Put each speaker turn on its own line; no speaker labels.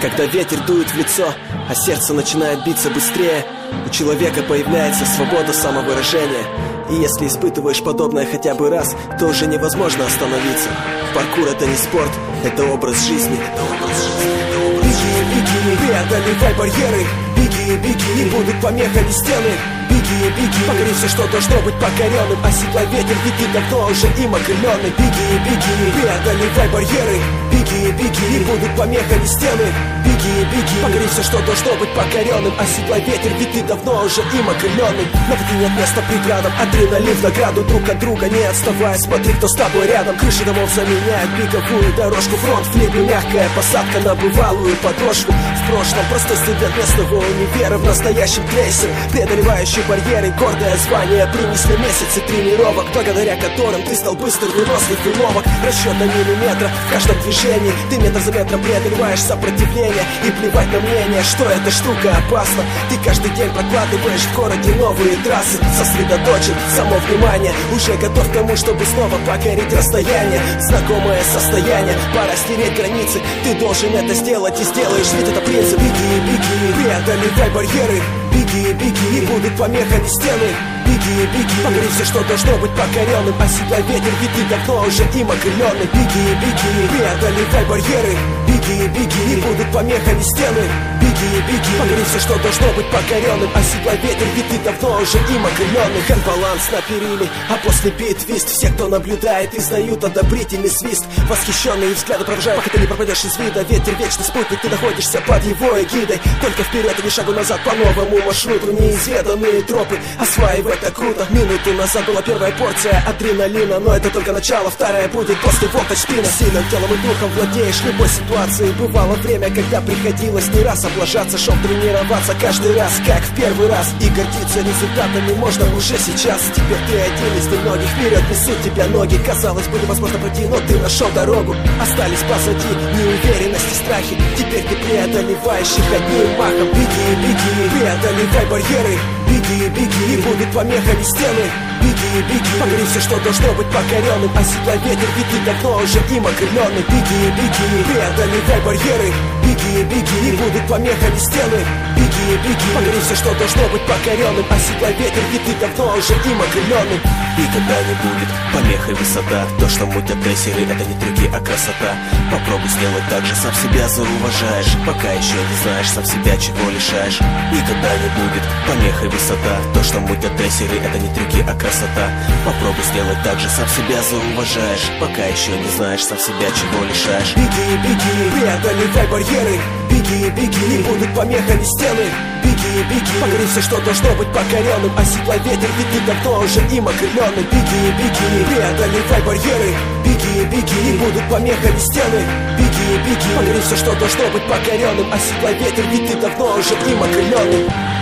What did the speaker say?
Когда ветер дует в лицо, а сердце начинает биться быстрее, у человека появляется свобода самовыражения. И если испытываешь подобное хотя бы раз, то уже невозможно остановиться. Паркур — это не спорт, это образ жизни. Беги, преодолевай барьеры. Беги, не будут помехами стены. Беги, покори все, что должно быть покоренным. Оседлай ветер, ведь ты давно уже им окрыленный. Беги, преодолевай барьеры. Беги, не будут помехами стены. Беги, покори все, что должно быть покоренным. Оседлай ветер, ведь ты давно уже им окрыленный. На пути нет места преградам, адреналин в награду. Друг от друга не отставай, смотри, кто с тобой рядом. Крыши домов заменяют беговую дорожку. Фронт в линию, мягкая посадка на бывалую подошву. В прошлом простой студент местного универа, в настоящем крейсер, преодолевающий барьеры. Гордое звание принесли месяцы тренировок, благодаря которым ты стал быстрым и рослых уловок. Расчет на миллиметра в каждом движении. Ты метр за метром преодолеваешь сопротивление. И плевать на мнение, что эта штука опасна. Ты каждый день прокладываешь в городе новые трассы. Сосредоточен, само внимание, уже готов к тому, чтобы снова покорить расстояние. Знакомое состояние, пора стереть границы. Ты должен это сделать и сделаешь, ведь это принцип. Беги, преодолевай барьеры. Беги, не будут помехами стены. Беги, покори все, что должно быть покоренным. Оседлай ветер, ведь ты давно уже им окрыленный. Беги, преодолевай барьеры. Беги, не будут помехами стены. Беги, покори все, что должно быть покоренным. Оседлай ветер, ведь ты давно уже им окрыленный. Хэнд-баланс на периле, а после бит-твист. Все, кто наблюдает, издают одобрительный свист. Восхищенные взгляды провожают, пока ты не пропадешь из вида. Ветер вечный спутник, ты находишься под его эгидой. Только вперед и ни шагу назад по новому маршруту. Неизведанные тропы, осваивай, это круто. Минуту назад была первая порция адреналина, но это только начало, вторая будет после волточпина. Сильным телом и духом владеешь любой ситуацией. Бывало время, когда приходилось не раз облажаться. Шел тренироваться каждый раз, как в первый раз. И гордиться результатами можно уже сейчас. Теперь ты один из немногих, вперед несут тебя ноги. Казалось бы, невозможно пройти, но ты нашел дорогу. Остались позади неуверенность и страхи. Теперь ты преодолеваешь их одним махом. Беги, преодолевай барьеры. Беги, не будут помехами стены. Беги, покори все, что должно быть покоренным. Оседлай ветер, ведь ты давно уже им окрыленный. Беги, преодолевай барьеры. Беги, не будут помехами стены. Беги, покори все, что должно быть покоренным. Оседлай ветер, ведь ты давно уже им окрыленный.
И когда не будет помехой высота, то, что мутят трессеры, это не трюки, а красота. Попробуй сделать так же, сам себя зауважаешь. Пока еще не знаешь, сам себя чего лишаешь. И когда не будет помехой высота, то, что мутят трессеры, это не трюки, а красота. Попробуй сделать так же, сам себя зауважаешь. Пока еще не знаешь, сам себя чего лишаешь.
Беги, преодолевай барьеры. Беги, не будут помехами стены. Беги, покори все, что должно быть покоренным. Оседлай ветер, ведь ты давно уже им окрыленный. Беги, преодолевай барьеры. Беги, не будут помехами стены. Беги, покори все, что должно быть покоренным. Оседлай ветер, ведь ты давно уже им окрыленный.